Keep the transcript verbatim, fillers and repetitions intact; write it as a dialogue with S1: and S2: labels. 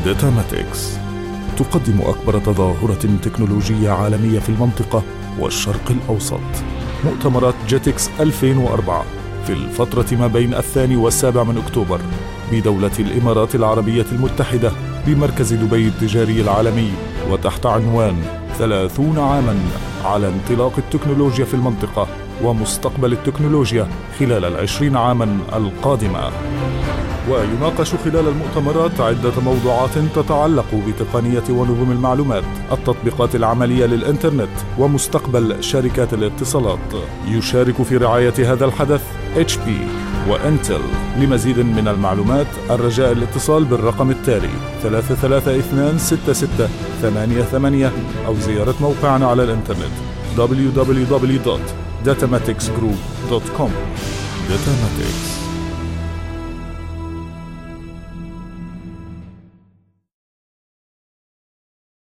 S1: داتاماتيكس تقدم أكبر تظاهرة تكنولوجية عالمية في المنطقة والشرق الأوسط، مؤتمرات جيتكس ألفين وأربعة في الفترة ما بين الثاني والسابع من أكتوبر بدولة الإمارات العربية المتحدة بمركز دبي التجاري العالمي، وتحت عنوان ثلاثون عاماً على انطلاق التكنولوجيا في المنطقة ومستقبل التكنولوجيا خلال العشرين عاماً القادمة. ويناقش خلال المؤتمرات عدة موضوعات تتعلق بتقنية ونظم المعلومات، التطبيقات العملية للإنترنت، ومستقبل شركات الاتصالات. يشارك في رعاية هذا الحدث إتش بي وإنتل. لمزيد من المعلومات الرجاء الاتصال بالرقم التالي ثلاثة ثلاثة اثنان ستة ستة ثمانية ثمانية أو زيارة موقعنا على الإنترنت دبليو دبليو دبليو دوت داتاماتيكس جروب دوت كوم. داتاماتيكس.